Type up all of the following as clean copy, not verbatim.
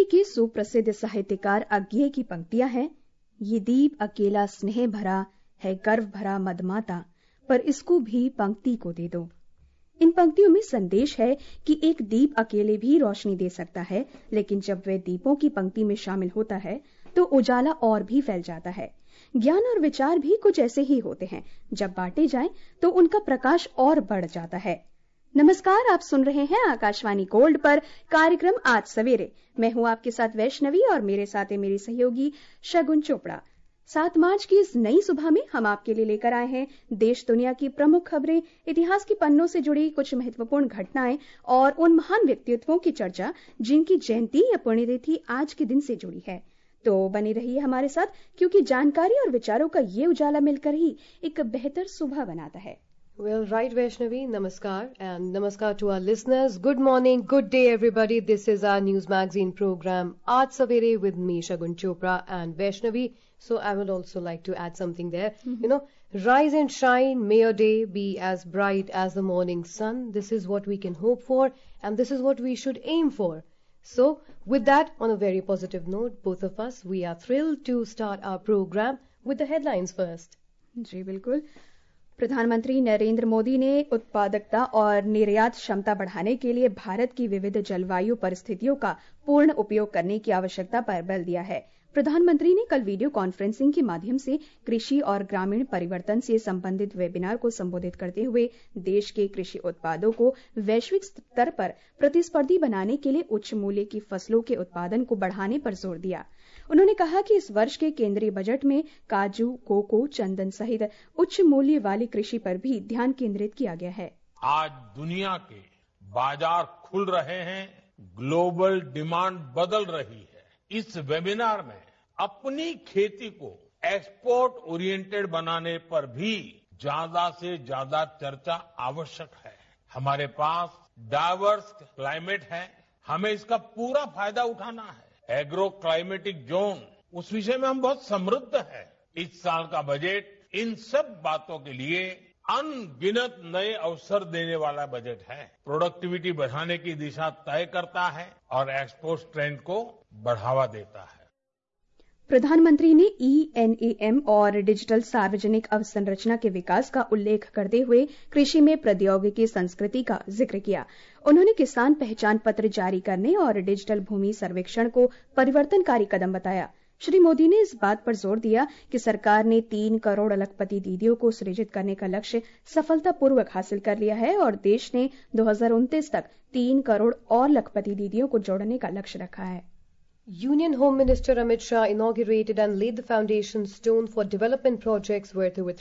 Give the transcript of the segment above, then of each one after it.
रोशनी के सुप्रसिद्ध साहित्यकार अज्ञेय की पंक्तियां हैं, ये दीप अकेला स्नेह भरा है, गर्व भरा मदमाता, पर इसको भी पंक्ति को दे दो। इन पंक्तियों में संदेश है कि एक दीप अकेले भी रोशनी दे सकता है, लेकिन जब वह दीपों की पंक्ति में शामिल होता है तो उजाला और भी फैल जाता है। ज्ञान और विचार भी कुछ ऐसे ही होते हैं, जब बांटे जाएं तो उनका प्रकाश और बढ़ जाता है। नमस्कार, आप सुन रहे हैं आकाशवाणी गोल्ड पर कार्यक्रम आज सवेरे। मैं हूं आपके साथ वैष्णवी और मेरे साथ है मेरी सहयोगी शगुन चोपड़ा। 7 मार्च की इस नई सुबह में हम आपके लिए लेकर आए हैं देश दुनिया की प्रमुख खबरें, इतिहास के पन्नों से जुड़ी कुछ महत्वपूर्ण घटनाएं और उन महान व्यक्तित्वों की चर्चा जिनकी जयंती या पुण्यतिथि आज के दिन से जुड़ी है। तो बने रहिए हमारे साथ, क्योंकि जानकारी और विचारों का ये उजाला मिलकर ही एक बेहतर सुबह बनाता है। Well, right, Vaishnavi, namaskar, and namaskar to our listeners. Good morning, good day, everybody. This is our news magazine program, Aaj Savere, with me, Shagun Chopra, and Vaishnavi. So I would also like to add something there. Rise and shine, may your day be as bright as the morning sun. This is what we can hope for, and this is what we should aim for. So, with that, on a very positive note, both of us, we are thrilled to start our program with the headlines first. जी बिल्कुल। प्रधानमंत्री नरेंद्र मोदी ने उत्पादकता और निर्यात क्षमता बढ़ाने के लिए भारत की विविध जलवायु परिस्थितियों का पूर्ण उपयोग करने की आवश्यकता पर बल दिया है। प्रधानमंत्री ने कल वीडियो कॉन्फ्रेंसिंग के माध्यम से कृषि और ग्रामीण परिवर्तन से संबंधित वेबिनार को संबोधित करते हुए देश के कृषि उत्पादों को वैश्विक स्तर पर प्रतिस्पर्धी बनाने के लिए उच्च मूल्य की फसलों के उत्पादन को बढ़ाने पर जोर दिया। उन्होंने कहा कि इस वर्ष के केंद्रीय बजट में काजू, कोको, चंदन सहित उच्च मूल्य वाली कृषि पर भी ध्यान केंद्रित किया गया है। आज दुनिया के बाजार खुल रहे हैं, ग्लोबल डिमांड बदल रही है। इस वेबिनार में अपनी खेती को एक्सपोर्ट ओरिएंटेड बनाने पर भी ज्यादा से ज्यादा चर्चा आवश्यक है। हमारे पास डाइवर्स क्लाइमेट है, हमें इसका पूरा फायदा उठाना है। एग्रो क्लाइमेटिक जोन, उस विषय में हम बहुत समृद्ध हैं। इस साल का बजट इन सब बातों के लिए अनगिनत नए अवसर देने वाला बजट है। प्रोडक्टिविटी बढ़ाने की दिशा तय करता है और एक्सपोर्ट ट्रेंड को बढ़ावा देता है। प्रधानमंत्री ने ENAM और डिजिटल सार्वजनिक अवसंरचना के विकास का उल्लेख करते हुए कृषि में प्रौद्योगिकी संस्कृति का जिक्र किया। उन्होंने किसान पहचान पत्र जारी करने और डिजिटल भूमि सर्वेक्षण को परिवर्तनकारी कदम बताया। श्री मोदी ने इस बात पर जोर दिया कि सरकार ने 3 करोड़ लखपति दीदियों को सृजित करने का लक्ष्य सफलतापूर्वक हासिल कर लिया है और देश ने 2029 तक 3 करोड़ और लखपति दीदियों को जोड़ने का लक्ष्य रखा है। Union Home Minister Amit Shah inaugurated and laid the foundation stone for development projects worth over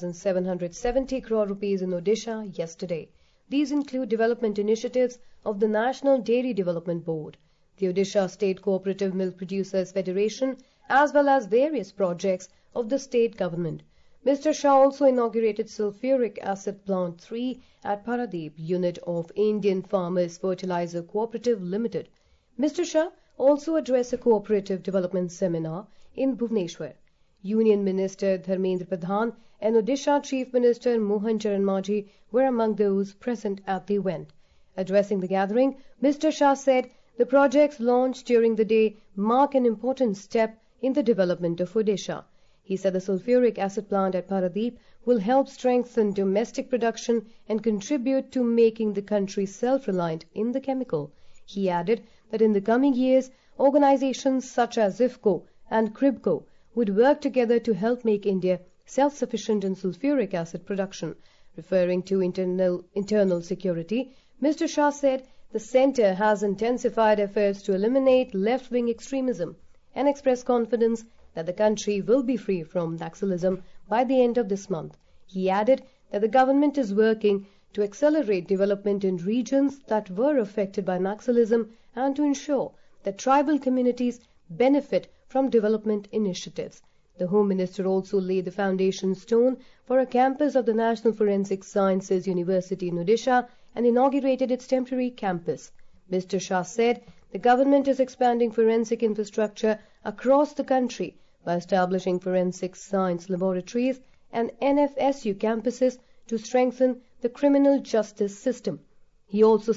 3,770 crore rupees in Odisha yesterday. These include development initiatives of the National Dairy Development Board, the Odisha State Cooperative Milk Producers Federation, as well as various projects of the state government. Mr. Shah also inaugurated Sulfuric Acid Plant 3 at Paradeep, unit of Indian Farmers Fertilizer Cooperative Limited. Mr. Shah also addressed a cooperative development seminar in Bhubaneswar. Union Minister Dharmendra Pradhan and Odisha Chief Minister Mohan Charan Majhi were among those present at the event. Addressing the gathering, Mr. Shah said the projects launched during the day mark an important step in the development of Odisha. He said the sulfuric acid plant at Paradeep will help strengthen domestic production and contribute to making the country self-reliant in the chemical. He added that in the coming years, organizations such as IFFCO and CRIBCO would work together to help make India self-sufficient in sulfuric acid production. Referring to internal security, Mr. Shah said the centre has intensified efforts to eliminate left-wing extremism and expressed confidence that the country will be free from Naxalism by the end of this month. He added that the government is working to accelerate development in regions that were affected by Naxalism and to ensure that tribal communities benefit from development initiatives. The Home Minister also laid the foundation stone for a campus of the National Forensic Sciences University in Odisha and inaugurated its temporary campus. Mr. Shah said the government is expanding forensic infrastructure across the country by establishing forensic science laboratories and NFSU campuses to strengthen the criminal justice system. He also said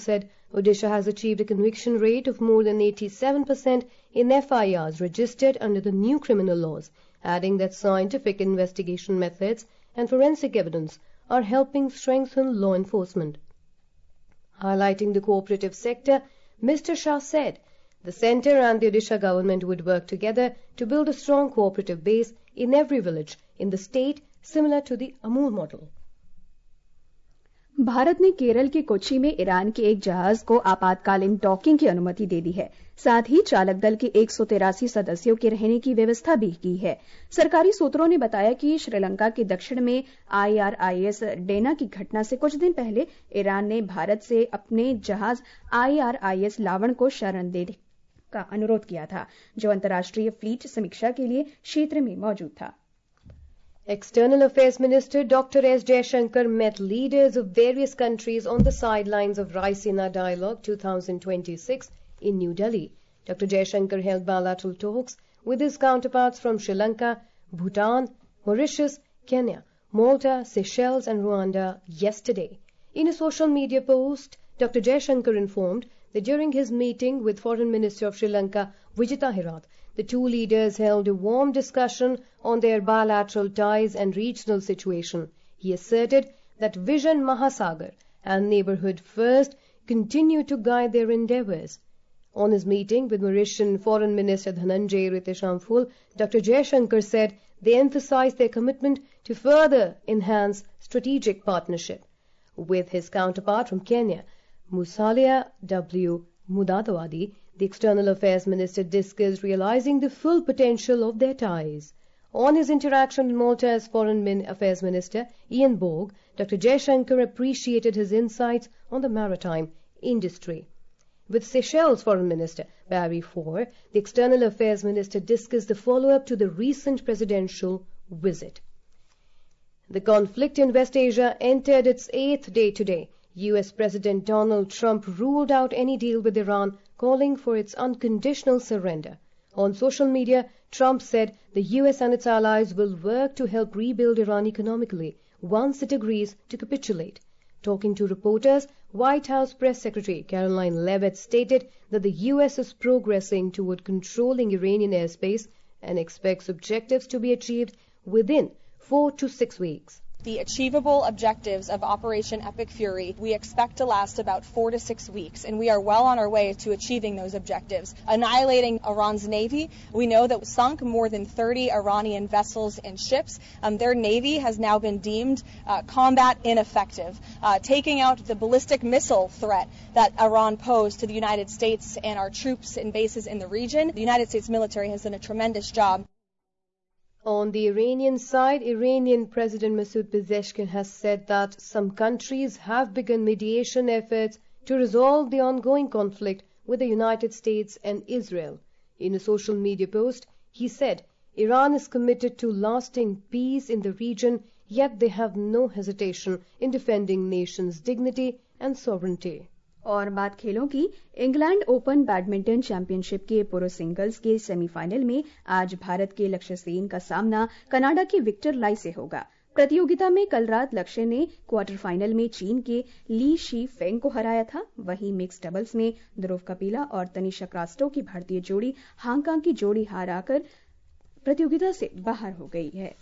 Odisha has achieved a conviction rate of more than 87% in FIRs registered under the new criminal laws, adding that scientific investigation methods and forensic evidence are helping strengthen law enforcement. Highlighting the cooperative sector, Mr. Shah said the centre and the Odisha government would work together to build a strong cooperative base in every village in the state, similar to the Amul model. Bharat ने केरल के कोच्चि में Iran के एक जहाज को आपातकालीन docking की अनुमति दे दी है। साथ ही चालक दल के 183 सदस्यों के रहने की व्यवस्था भी की है। सरकारी सूत्रों ने बताया कि श्रीलंका के दक्षिण में IRIS डेना की घटना से कुछ दिन पहले ईरान ने भारत से अपने जहाज IRIS लावण को शरण देने का अनुरोध किया था, जो अंतर्राष्ट्रीय फ्लीट समीक्षा के लिए क्षेत्र में मौजूद था। External Affairs Minister Dr. S. Jaishankar met leaders of various countries on the sidelines of Raisina Dialogue 2026 in New Delhi. Dr. Jaishankar held bilateral talks with his counterparts from Sri Lanka, Bhutan, Mauritius, Kenya, Malta, Seychelles and Rwanda yesterday. In a social media post, Dr. Jaishankar informed that during his meeting with Foreign Minister of Sri Lanka, Vijita Herath, the two leaders held a warm discussion on their bilateral ties and regional situation. He asserted that Vision Mahasagar and Neighbourhood First continue to guide their endeavours. On his meeting with Mauritian Foreign Minister Dhananjay Ritishamphul, Dr. Jaishankar said they emphasised their commitment to further enhance strategic partnership. With his counterpart from Kenya, Musalia W. Mudavadi, the External Affairs Minister discussed realising the full potential of their ties. On his interaction with Malta's Foreign Affairs Minister, Ian Borg, Dr. Jaishankar appreciated his insights on the maritime industry. With Seychelles Foreign Minister Barry Faure, the External Affairs Minister discussed the follow-up to the recent presidential visit. The conflict in West Asia entered its 8th day today. US President Donald Trump ruled out any deal with Iran, calling for its unconditional surrender. On social media, Trump said the US and its allies will work to help rebuild Iran economically once it agrees to capitulate. Talking to reporters, White House Press Secretary Caroline Leavitt stated that the US is progressing toward controlling Iranian airspace and expects objectives to be achieved within 4 to 6 weeks. The achievable objectives of Operation Epic Fury we expect to last about 4 to 6 weeks, and we are well on our way to achieving those objectives. Annihilating Iran's navy, we know that sunk more than 30 Iranian vessels and ships. Their navy has now been deemed combat ineffective, taking out the ballistic missile threat that Iran posed to the United States and our troops and bases in the region. The United States military has done a tremendous job. On the Iranian side, Iranian President Masoud Pezeshkian has said that some countries have begun mediation efforts to resolve the ongoing conflict with the United States and Israel. In a social media post, he said Iran is committed to lasting peace in the region, yet they have no hesitation in defending nations' dignity and sovereignty. और बात खेलों की। England open badminton championship के पुरुष singles के semifinal में आज भारत के लक्ष्य सेन का सामना कनाडा के विक्टर लाई से होगा। प्रतियोगिता में कल रात लक्ष्य ने क्वार्टर फाइनल में चीन के ली शी फेंग को हराया था। वहीं मिक्स डबल्स में ध्रुव कपिला और तनिषा क्रास्टो की भारतीय जोड़ी हांगकांग की जोड़ी हारकर प्रतियोगिता से बाहर हो गई है।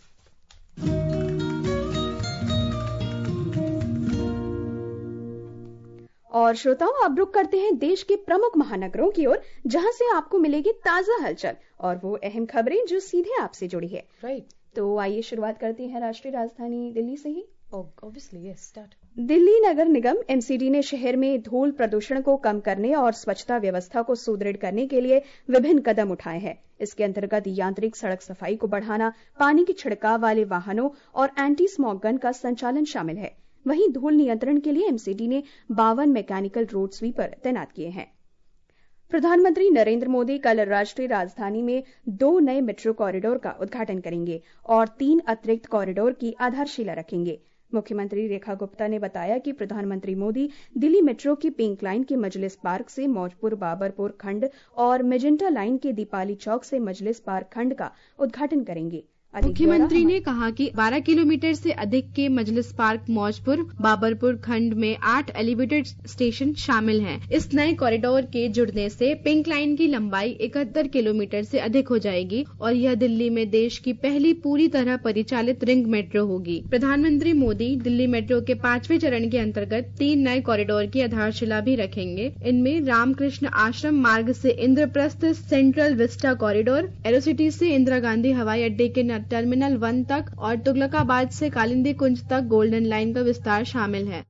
और श्रोताओं, अब रुक करते हैं देश के प्रमुख महानगरों की ओर, जहां से आपको मिलेगी ताजा हलचल और वो अहम खबरें जो सीधे आपसे जुड़ी है। राइट। तो आइए शुरुआत करते हैं राष्ट्रीय राजधानी दिल्ली से ही। Obviously, yes, start. दिल्ली नगर निगम MCD ने शहर में धूल प्रदूषण को कम करने और स्वच्छता व्यवस्था को सुदृढ़ करने के लिए विभिन्न कदम उठाए हैं। इसके अंतर्गत यांत्रिक सड़क सफाई को बढ़ाना, पानी के छिड़काव वाले वाहनों और एंटी स्मॉग गन का संचालन शामिल है। वहीं धूल नियंत्रण के लिए MCD ने 52 मैकेनिकल रोड स्वीपर तैनात किए हैं। प्रधानमंत्री नरेंद्र मोदी कल राष्ट्रीय राजधानी में 2 नए मेट्रो कॉरिडोर का उद्घाटन करेंगे और 3 अतिरिक्त कॉरिडोर की आधारशिला रखेंगे। मुख्यमंत्री रेखा गुप्ता ने बताया कि प्रधानमंत्री मोदी दिल्ली मेट्रो की पिंक लाइन के मजलिस पार्क से मौजपुर बाबरपुर खंड और मेजेंटा लाइन के दीपाली चौक से मजलिस पार्क खंड का उद्घाटन करेंगे। मुख्यमंत्री ने कहा कि 12 किलोमीटर से अधिक के मजलिस पार्क मौजपुर बाबरपुर खंड में 8 एलिवेटेड स्टेशन शामिल हैं। इस नए कॉरिडोर के जुड़ने से पिंक लाइन की लंबाई 71 किलोमीटर से अधिक हो जाएगी और यह दिल्ली में देश की पहली पूरी तरह परिचालित रिंग मेट्रो होगी। प्रधानमंत्री मोदी दिल्ली मेट्रो के 5वें चरण के अंतर्गत 3 नए कॉरिडोर की आधारशिला भी रखेंगे। इनमें रामकृष्ण आश्रम मार्ग से Indraprastha central vista corridor, Aerocity से इंदिरा गांधी हवाई अड्डे के टर्मिनल 1 तक और तुगलकाबाद से कालिंदी कुंज तक गोल्डन लाइन का विस्तार शामिल है।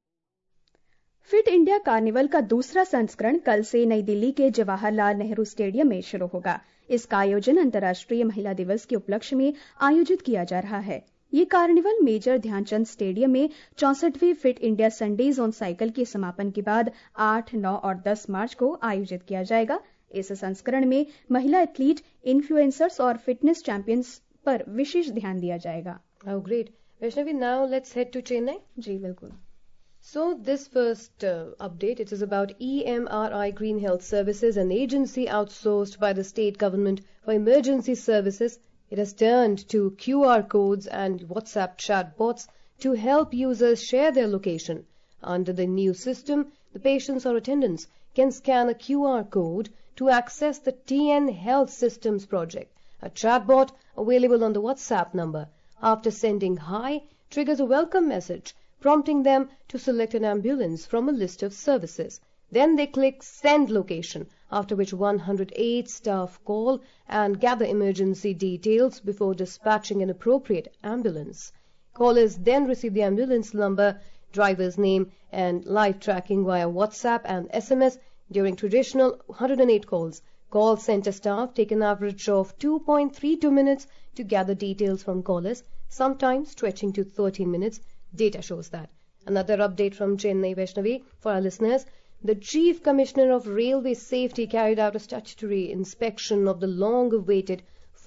फिट इंडिया कार्निवल का दूसरा संस्करण कल से नई दिल्ली के जवाहरलाल नेहरू स्टेडियम में शुरू होगा। इसका आयोजन अंतर्राष्ट्रीय महिला दिवस के उपलक्ष्य में आयोजित किया जा रहा है। ये कार्निवल मेजर ध्यानचंद स्टेडियम में 64वें fit India Sundays on cycle के समापन के बाद 8, 9 और 10 मार्च को आयोजित किया जाएगा। इस संस्करण में महिला एथलीट, इन्फ्लुएंसर्स और फिटनेस चैंपियंस पर विशेष ध्यान दिया जाएगा। Oh, great. Vaishnavi, now let's head to Chennai. जी बिल्कुल। So this first update, it is about EMRI Green Health Services, an agency outsourced by the state government for emergency services. It has turned to QR codes and WhatsApp chatbots to help users share their location. Under the new system, the patients or attendants can scan a QR code to access the TN Health Systems project. A chatbot available on the WhatsApp number, after sending hi, triggers a welcome message, prompting them to select an ambulance from a list of services. Then they click send location, after which 108 staff call and gather emergency details before dispatching an appropriate ambulance. Callers then receive the ambulance number, driver's name and live tracking via WhatsApp and SMS. During traditional 108 calls, call center staff take an average of 2.32 minutes to gather details from callers, sometimes stretching to 30 minutes. Data shows that. Another update from Chennai, Vaishnavi, for our listeners. The Chief Commissioner of Railway Safety carried out a statutory inspection of the long-awaited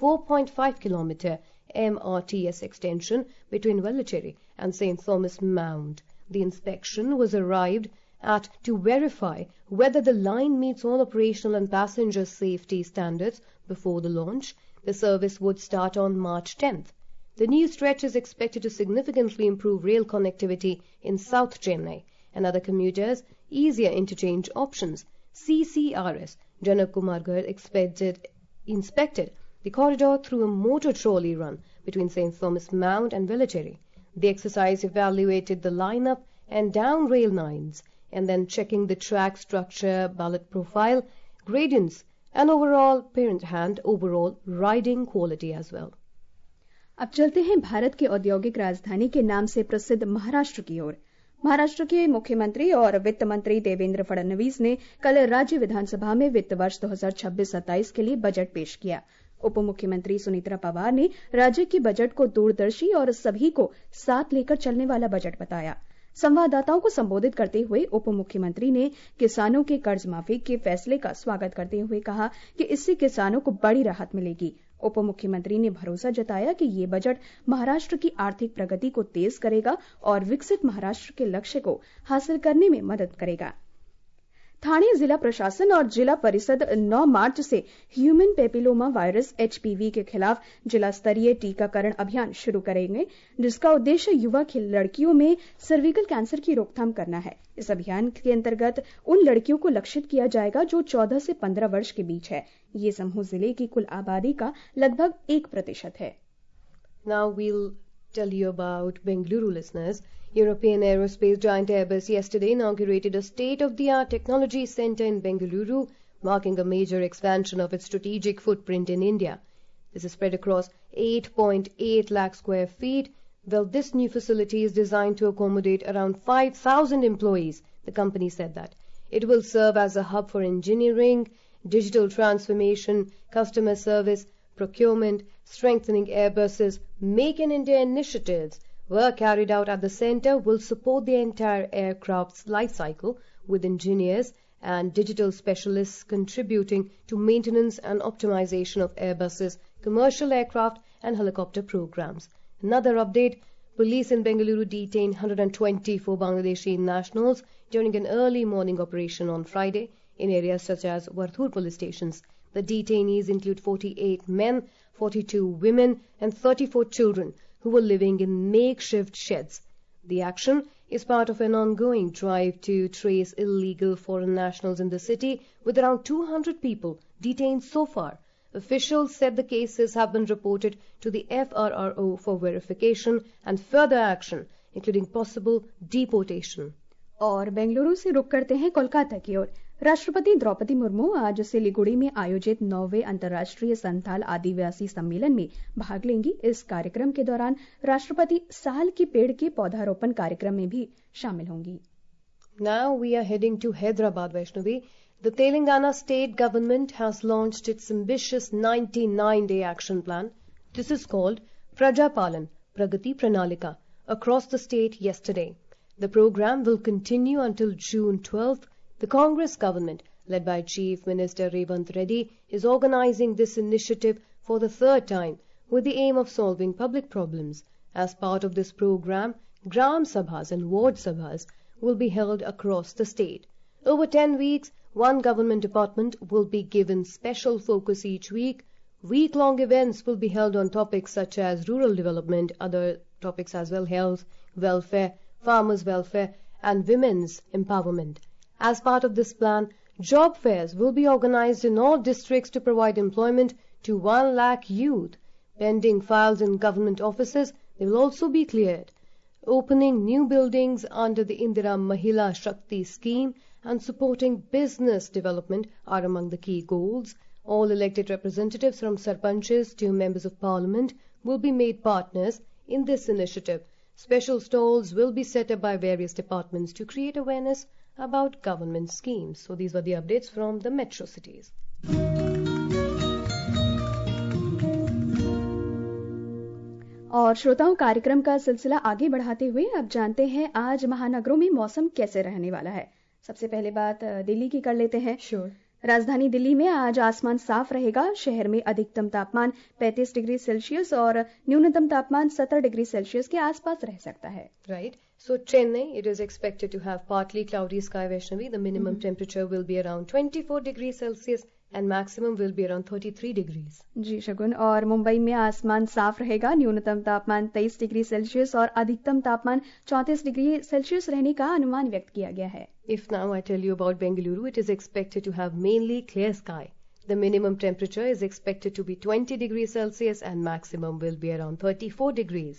4.5 kilometer MRTS extension between Velachery and St. Thomas Mount. The inspection was arrived at to verify whether the line meets all operational and passenger safety standards before the launch. The service would start on March 10th. The new stretch is expected to significantly improve rail connectivity in South Chennai and other commuters easier interchange options. CCRS Janak Kumar Garg inspected the corridor through a motor trolley run between St. Thomas Mount and Velachery. The exercise evaluated the lineup and down rail lines and then checking the track structure, ballot profile, gradients and overall overall riding quality as well. अब चलते हैं भारत के औद्योगिक राजधानी के नाम से प्रसिद्ध महाराष्ट्र की ओर। महाराष्ट्र के मुख्यमंत्री और वित्त मंत्री देवेंद्र फडणवीस ने कल राज्य विधानसभा में वित्त वर्ष 2026-27 के लिए बजट पेश किया। उप मुख्यमंत्री सुनीत्रा पवार ने राज्य के बजट को दूरदर्शी और सभी को साथ लेकर चलने वाला बजट बताया। संवाददाताओं को संबोधित करते हुए उप मुख्यमंत्री ने किसानों के कर्ज माफी के फैसले का स्वागत करते हुए कहा कि इससे किसानों को बड़ी राहत मिलेगी। उप मुख्यमंत्री ने भरोसा जताया कि ये बजट महाराष्ट्र की आर्थिक प्रगति को तेज करेगा और विकसित महाराष्ट्र के लक्ष्य को हासिल करने में मदद करेगा। ठाणे जिला प्रशासन और जिला परिषद 9 मार्च से ह्यूमन पेपिलोमा वायरस HPV के खिलाफ जिला स्तरीय टीकाकरण अभियान शुरू करेंगे, जिसका उद्देश्य युवा लड़कियों में सर्विकल कैंसर की रोकथाम करना है। इस अभियान के अंतर्गत उन लड़कियों को लक्षित किया जाएगा जो 14 से 15 वर्ष के बीच है। ये समूह जिले की कुल आबादी का लगभग 1% है। Now we'll tell you about Bengaluru, listeners. European aerospace giant Airbus yesterday inaugurated a state-of-the-art technology center in Bengaluru, marking a major expansion of its strategic footprint in India. This is spread across 8.8 lakh square feet. Well, this new facility is designed to accommodate around 5,000 employees, the company said that. It will serve as a hub for engineering, digital transformation, customer service, procurement, strengthening Airbus's Make in India initiatives. Work carried out at the center will support the entire aircraft's life cycle, with engineers and digital specialists contributing to maintenance and optimization of Airbus's commercial aircraft and helicopter programs. Another update, police in Bengaluru detained 124 Bangladeshi nationals during an early morning operation on Friday. in areas such as Varthur police stations. The detainees include 48 men, 42 women, and 34 children who were living in makeshift sheds. The action is part of an ongoing drive to trace illegal foreign nationals in the city, with around 200 people detained so far. Officials said the cases have been reported to the FRRO for verification and further action, including possible deportation. और बेंगलुरु से रुक करते हैं कोलकाता की ओर। राष्ट्रपति द्रौपदी मुर्मू आज सिलीगुड़ी में आयोजित 9वें अंतर्राष्ट्रीय संथाल आदिवासी सम्मेलन में भाग लेंगी। इस कार्यक्रम के दौरान राष्ट्रपति साल के पेड़ के पौधारोपण कार्यक्रम में भी शामिल होंगी। Now we are heading to Hyderabad, Vaishnavi. The Telangana state government has launched its ambitious 99-day action plan. This is called Prajapalan Pragati Pranalika across the state yesterday. The program will continue until June 12th. The Congress government, led by Chief Minister Revant Reddy, is organizing this initiative for the third time with the aim of solving public problems. As part of this program, Gram Sabhas and Ward Sabhas will be held across the state. Over 10 weeks, one government department will be given special focus each week. Week-long events will be held on topics such as rural development, other topics as well, health, welfare, farmers' welfare, and women's empowerment. As part of this plan, job fairs will be organized in all districts to provide employment to 1 lakh youth. Pending files in government offices, they will also be cleared. Opening new buildings under the Indira Mahila Shakti scheme and supporting business development are among the key goals. All elected representatives from sarpanches to members of parliament will be made partners in this initiative. Special stalls will be set up by various departments to create awareness about government schemes. So these were the updates from the metro cities. और श्रोताओं, कार्यक्रम का सिलसिला आगे बढ़ाते हुए अब जानते हैं आज महानगरों में मौसम कैसे रहने वाला है। सबसे पहले बात दिल्ली की कर लेते हैं। राजधानी दिल्ली में आज आसमान साफ रहेगा। शहर में अधिकतम तापमान 35 डिग्री सेल्सियस और न्यूनतम तापमान 17 डिग्री सेल्सियस के आसपास रह सकता है। Right. So Chennai, it is expected to have partly cloudy sky, Vaishnavi. The minimum temperature will be around 24 degrees Celsius and maximum will be around 33 degrees. जी शगुन। और मुंबई में आसमान साफ रहेगा। न्यूनतम तापमान 23 डिग्री सेल्सियस और अधिकतम तापमान 34 डिग्री सेल्सियस रहने का अनुमान व्यक्त किया गया है। If now I tell you about Bengaluru, it is expected to have mainly clear sky. The minimum temperature is expected to be 20 degrees Celsius and maximum will be around 34 degrees.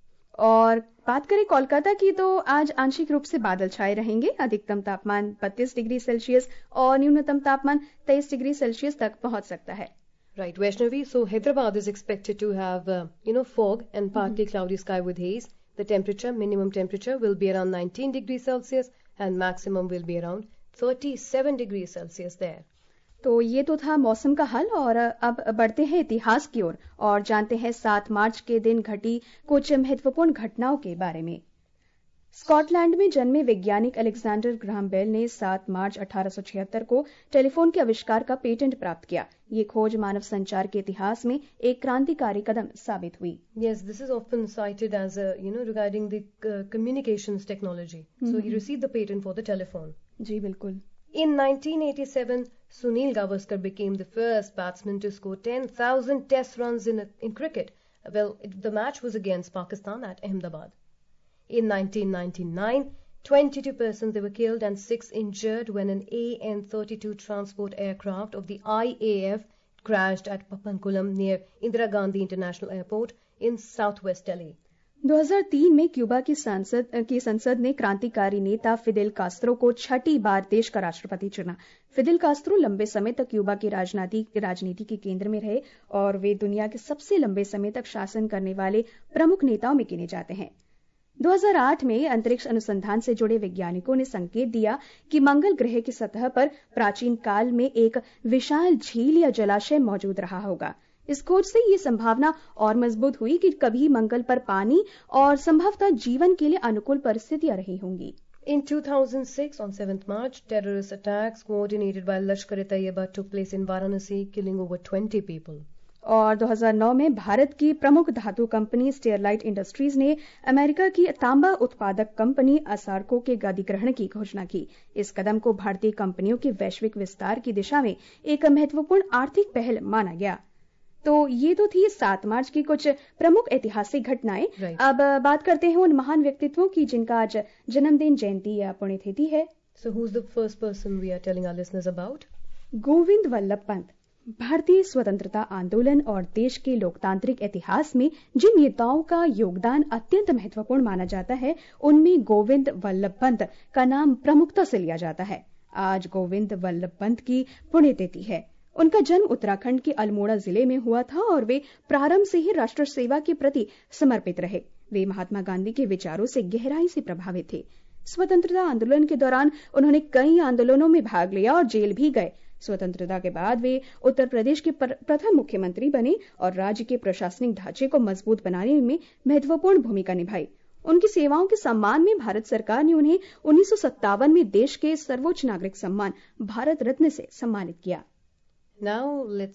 और बात करें कोलकाता की तो आज आंशिक रूप से बादल छाए रहेंगे। अधिकतम तापमान 32 डिग्री सेल्सियस और न्यूनतम तापमान 23 डिग्री सेल्सियस तक पहुंच सकता है। Right, Vaishnavi. So Hyderabad is expected to have, fog and partly cloudy sky with haze. The minimum temperature will be around 19 degrees Celsius and maximum will be around 37 degrees Celsius there. तो ये तो था मौसम का हाल और अब बढ़ते हैं इतिहास की ओर और जानते हैं 7 मार्च के दिन घटी कुछ महत्वपूर्ण घटनाओं के बारे में। स्कॉटलैंड में जन्मे वैज्ञानिक अलेक्जेंडर ग्राहम बेल ने 7 मार्च 1876 को टेलीफोन के आविष्कार का पेटेंट प्राप्त किया। ये खोज मानव संचार के इतिहास में एक क्रांतिकारी कदम साबित हुई। Yes, this is often cited as regarding the communications technology. So he received the patent for the telephone. जी बिल्कुल। In 1987, Sunil Gavaskar became the first batsman to score 10,000 test runs in cricket. Well, the match was against Pakistan at Ahmedabad. In 1999, 22 persons they were killed and 6 injured when an AN-32 transport aircraft of the IAF crashed at Papankulam near Indira Gandhi International Airport in southwest Delhi. 2003 में Cuba की संसद ने क्रांतिकारी नेता Fidel Castro को 6ठी बार देश का राष्ट्रपति चुना। फिदेल कास्त्रो लंबे समय तक क्यूबा की राजनीति के केंद्र में रहे और वे दुनिया के सबसे लंबे समय तक शासन करने वाले प्रमुख नेताओं में गिने जाते हैं। 2008 में अंतरिक्ष अनुसंधान से जुड़े वैज्ञानिकों ने संकेत दिया कि मंगल ग्रह की सतह पर प्राचीन काल में एक विशाल झील या जलाशय मौजूद रहा होगा। इस खोज से ये संभावना और मजबूत हुई कि कभी मंगल पर पानी और संभवतः जीवन के लिए अनुकूल परिस्थितियां रही होंगी। In 2006, on 7th March, terrorist attacks coordinated by Lashkar-e-Taiba took place in Varanasi, killing over 20 people. और 2009 में भारत की प्रमुख धातु कंपनी स्टेरलाइट इंडस्ट्रीज ने अमेरिका की तांबा उत्पादक कंपनी असारको के अधिग्रहण की घोषणा की। इस कदम को भारतीय कंपनियों के वैश्विक विस्तार की दिशा में एक महत्वपूर्ण आर्थिक पहल माना गया। तो ये तो थी 7 मार्च की कुछ प्रमुख ऐतिहासिक घटनाएं। अब बात करते हैं उन महान व्यक्तित्वों की जिनका आज जन्मदिन, जयंती या पुण्यतिथि है। So who's the first person we are telling our listeners about? Govind Vallabh Pant. भारतीय स्वतंत्रता आंदोलन और देश के लोकतांत्रिक इतिहास में जिन नेताओं का योगदान अत्यंत महत्वपूर्ण माना जाता है, उनमें गोविंद वल्लभ पंत का नाम प्रमुखता से लिया जाता है। आज गोविंद वल्लभ पंत की पुण्यतिथि है। उनका जन्म उत्तराखंड के अल्मोड़ा जिले में हुआ था और वे प्रारंभ से ही राष्ट्र सेवा के प्रति समर्पित रहे। वे महात्मा गांधी के विचारों से गहराई से प्रभावित थे। स्वतंत्रता आंदोलन के दौरान उन्होंने कई आंदोलनों में भाग लिया और जेल भी गए। स्वतंत्रता के बाद वे उत्तर प्रदेश के प्रथम मुख्यमंत्री बने और राज्य के प्रशासनिक ढांचे को मजबूत बनाने में महत्वपूर्ण भूमिका निभाई। उनकी सेवाओं के सम्मान में भारत सरकार ने उन्हें 1957 में देश के सर्वोच्च नागरिक सम्मान भारत रत्न से सम्मानित किया। Now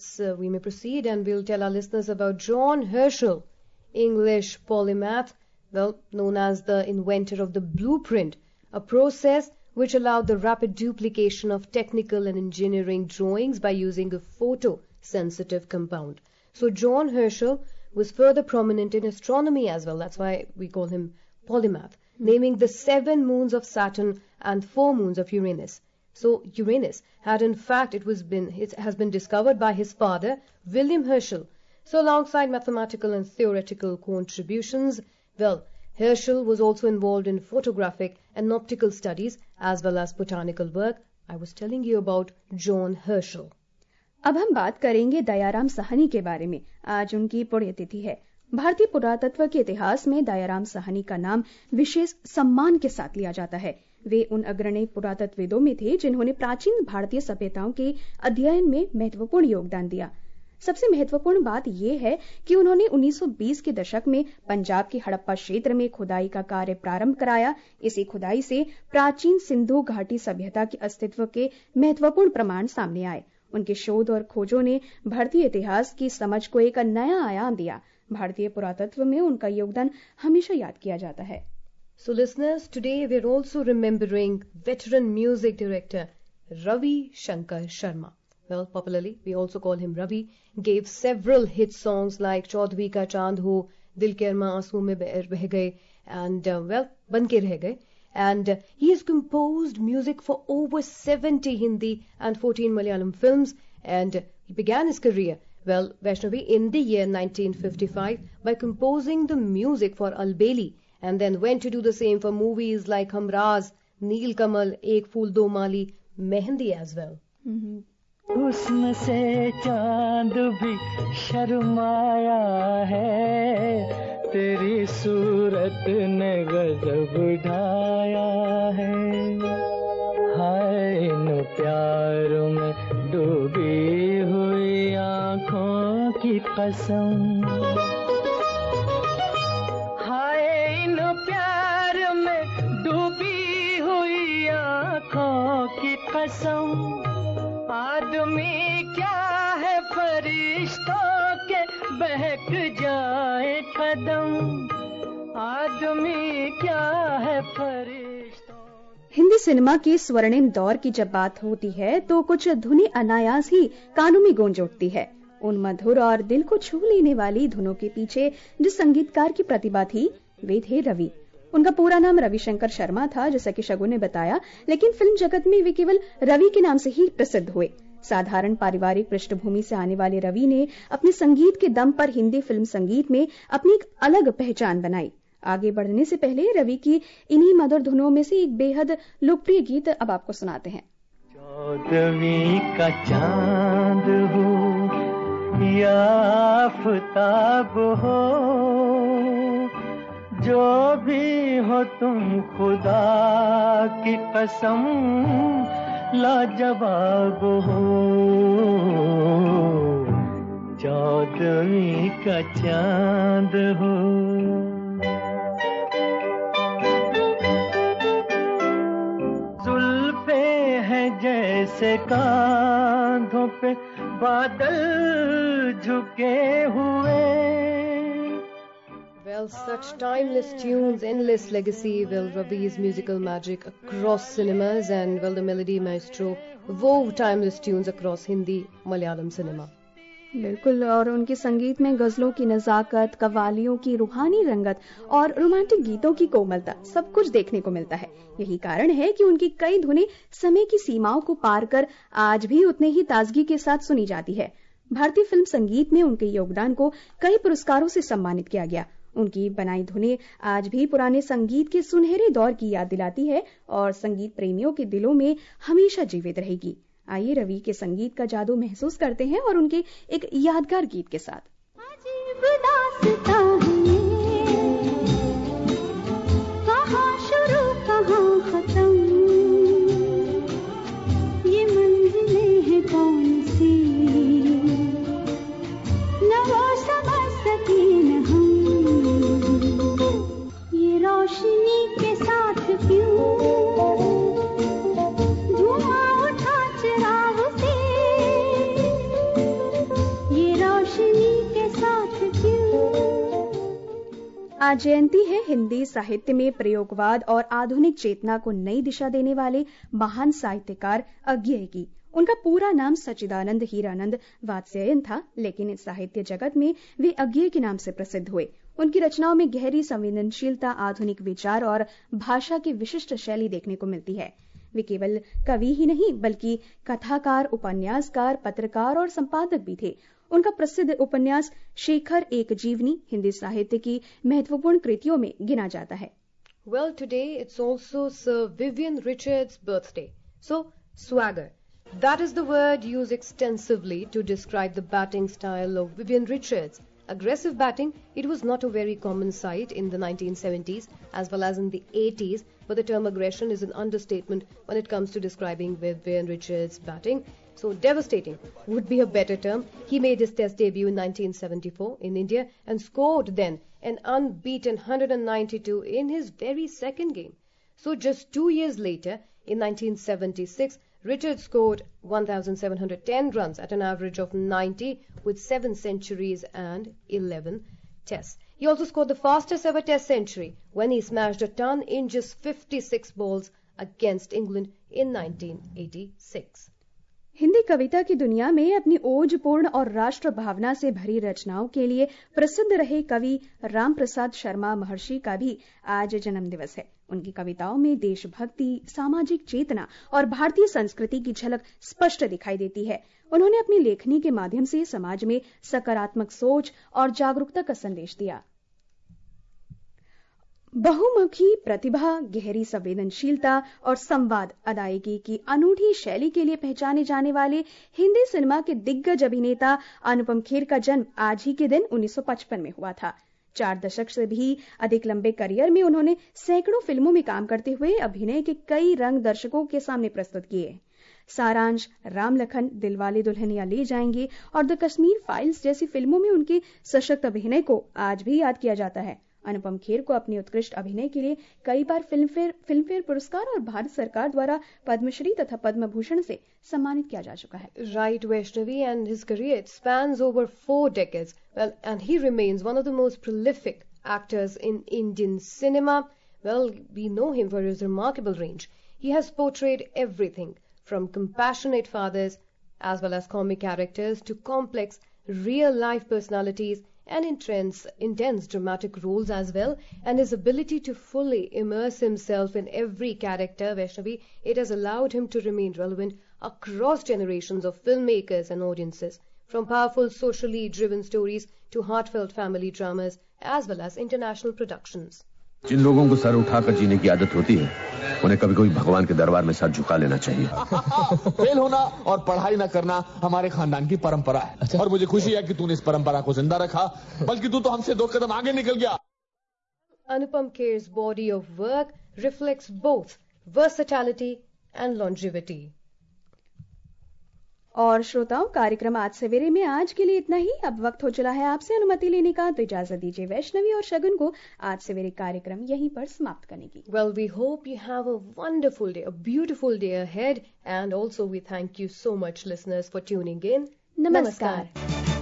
we may proceed and we'll tell our listeners about John Herschel, English polymath, known as the inventor of the blueprint, a process which allowed the rapid duplication of technical and engineering drawings by using a photosensitive compound. So John Herschel was further prominent in astronomy as well. That's why we call him polymath, naming the 7 moons of Saturn and 4 moons of Uranus. So Uranus had in fact it has been discovered by his father William Herschel. So alongside mathematical and theoretical contributions, Herschel was also involved in photographic and optical studies as well as botanical work. I was telling you about John Herschel. अब हम बात करेंगे दयाराम साहनी के बारे में। आज उनकी पुण्यतिथि है। भारतीय पुरातत्व के इतिहास में दयाराम साहनी का नाम विशेष सम्मान के साथ लिया जाता है। वे उन अग्रणी पुरातत्वविदों में थे जिन्होंने प्राचीन भारतीय सभ्यताओं के अध्ययन में महत्वपूर्ण योगदान दिया। सबसे महत्वपूर्ण बात यह है कि उन्होंने 1920 के दशक में पंजाब के हड़प्पा क्षेत्र में खुदाई का कार्य प्रारंभ कराया। इसी खुदाई से प्राचीन सिंधु घाटी सभ्यता के अस्तित्व के महत्वपूर्ण प्रमाण सामने आए। उनके शोध और खोजों ने भारतीय इतिहास की समझ को एक नया आयाम दिया। भारतीय पुरातत्व में उनका योगदान हमेशा याद किया जाता है। So listeners, today we are also remembering veteran music director Ravi Shankar Sharma. Well, popularly we also call him Ravi. Gave several hit songs like Chaudhary Ka Chand Ho, Dil Ke Armaan Aansu Mein Beh Gaye, and Ban Ke Reh Gaye. And he has composed music for over 70 Hindi and 14 Malayalam films. And he began his career, Vaishnavi, in the year 1955 by composing the music for Albeli, and then went to do the same for movies like Hamraz, Neel Kamal, Ek Phool Do Mali, Mehendi as well. हुस्न से चांद भी शर्माया है, तेरी सूरत ने गजब ढाया है, हाय इन प्यार में डूबी हुई आँखों की कसम, हाय इन प्यार में डूबी हुई आँखों की कसम, आदमी क्या है फरिश्तों के बहक जाए कदम, आदमी क्या है फरिश्तों। हिंदी सिनेमा के स्वर्णिम दौर की जब बात होती है तो कुछ धुनें अनायास ही कानों में गूंज उठती है। उन मधुर और दिल को छू लेने वाली धुनों के पीछे जिस संगीतकार की प्रतिभा थी वे थे रवि। उनका पूरा नाम रविशंकर शर्मा था, जैसा कि शगुन ने बताया, लेकिन फिल्म जगत में वे केवल रवि के नाम से ही प्रसिद्ध हुए। साधारण पारिवारिक पृष्ठभूमि से आने वाले रवि ने अपने संगीत के दम पर हिंदी फिल्म संगीत में अपनी एक अलग पहचान बनाई। आगे बढ़ने से पहले रवि की इन्हीं मधुर धुनों में से एक बेहद लोकप्रिय गीत अब आपको सुनाते हैं। चौदहवीं का चांद हो या आफताब हो, जो भी हो तुम खुदा की कसम लाजवाब हो, चौदहवीं का चांद हो। जुल्फे हैं जैसे कांधों पे बादल झुके हुए. Well, such timeless tunes, endless legacy, well, Ravi's musical magic across cinemas, and well, the melody maestro wove timeless tunes across Hindi, Malayalam cinema. बिल्कुल, और उनके संगीत में गजलों की नजाकत, कव्वालियों की रूहानी रंगत और रोमांटिक गीतों की कोमलता सब कुछ देखने को मिलता है. यही कारण है कि उनकी कई धुनें समय की सीमाओं को पार कर आज भी उतने ही ताजगी के साथ सुनी जाती है. भारतीय फिल्म संगीत में उनके योगदान को कई पुरस्कारों से सम्मानित किया गया. उनकी बनाई धुनें आज भी पुराने संगीत के सुनहरे दौर की याद दिलाती है और संगीत प्रेमियों के दिलों में हमेशा जीवित रहेगी. आइए रवि के संगीत का जादू महसूस करते हैं और उनके एक यादगार गीत के साथ. अजीब दास्तां है, कहाँ शुरू कहाँ खत्म, ये मंजिलें हैं कौन सी, न वो समझ सके न हम, ये रोशनी के साथ क्यों आज जयंती है हिंदी साहित्य में प्रयोगवाद और आधुनिक चेतना को नई दिशा देने वाले महान साहित्यकार अज्ञेय की. उनका पूरा नाम सच्चिदानंद हीरानंद वात्स्यायन था, लेकिन इस साहित्य जगत में वे अज्ञेय के नाम से प्रसिद्ध हुए. उनकी रचनाओं में गहरी संवेदनशीलता, आधुनिक विचार और भाषा की विशिष्ट शैली देखने को मिलती है. वे केवल कवि ही नहीं बल्कि कथाकार, उपन्यासकार, पत्रकार और संपादक भी थे. उनका प्रसिद्ध उपन्यास शेखर एक जीवनी हिंदी साहित्य की महत्वपूर्ण कृतियों में गिना जाता है. Well, today it's also Sir Vivian Richards' birthday. So, swagger. That is the word used extensively to describe the batting style of Vivian Richards. Aggressive batting, it was not a very common sight in the 1970s as well as in the 80s, but the term aggression is an understatement when it comes to describing Vivian Richards' batting. So devastating would be a better term. He made his test debut in 1974 in India and scored then an unbeaten 192 in his very second game. So just 2 years later, in 1976, Richards scored 1,710 runs at an average of 90 with 7 centuries and 11 tests. He also scored the fastest ever test century when he smashed a ton in just 56 balls against England in 1986. Hindi कविता की दुनिया में अपनी ओजपूर्ण और राष्ट्र भावना से भरी रचनाओं के लिए प्रसिद्ध रहे कवि राम प्रसाद शर्मा महर्षि का भी आज जन्मदिवस है. उनकी कविताओं में देशभक्ति, सामाजिक चेतना और भारतीय संस्कृति की झलक स्पष्ट दिखाई देती है. उन्होंने अपनी लेखनी के माध्यम से समाज में सकारात्मक सोच और जागरूकता का संदेश दिया. बहुमुखी प्रतिभा, गहरी संवेदनशीलता और संवाद अदायगी की अनूठी शैली के लिए पहचाने जाने वाले हिंदी सिनेमा के दिग्गज अभिनेता अनुपम खेर का जन्म आज ही के दिन 1955 में हुआ था. 4 दशक से भी अधिक लंबे करियर में उन्होंने सैकड़ों फिल्मों में काम करते हुए अभिनय के कई रंग दर्शकों के सामने प्रस्तुत किए. सारांश, राम लखन, दिलवाले दुल्हनिया ले जाएंगे और द कश्मीर फाइल्स जैसी फिल्मों में उनके सशक्त अभिनय को आज भी याद किया जाता है. अनुपम खेर को अपने उत्कृष्ट अभिनय के लिए कई बार फिल्मफेयर पुरस्कार और भारत सरकार द्वारा पद्मश्री तथा पद्म भूषण से सम्मानित किया जा चुका है. Right, Vaishnavi, and his career it spans over 4 decades. Well, and he remains one of the most prolific actors in Indian cinema. Well, we know him for his remarkable range. He has portrayed everything from compassionate fathers as well as comic characters to complex real-life personalities and intense dramatic roles as well, and his ability to fully immerse himself in every character, Vaishnavi, it has allowed him to remain relevant across generations of filmmakers and audiences, from powerful socially driven stories to heartfelt family dramas as well as international productions. जिन लोगों को sir उठाकर जीने की आदत होती है, उन्हें कभी कभी भगवान के दरबार में सर झुका लेना चाहिए. फेल होना और पढ़ाई न करना हमारे खानदान की परंपरा है. अच्छा. और मुझे खुशी है कि तूने इस परंपरा को जिंदा रखा, बल्कि तू तो हमसे 2 कदम आगे निकल गया. Anupam Kher's body of work reflects both versatility and longevity. और श्रोताओं, कार्यक्रम आज सवेरे में आज के लिए इतना ही. अब वक्त हो चला है आपसे अनुमति लेने का, तो इजाजत दीजिए वैष्णवी और शगुन को आज सवेरे कार्यक्रम यहीं पर समाप्त करने की. Well, we hope you have a wonderful day, a beautiful day ahead, and also we thank you so much listeners for tuning in. नमस्कार।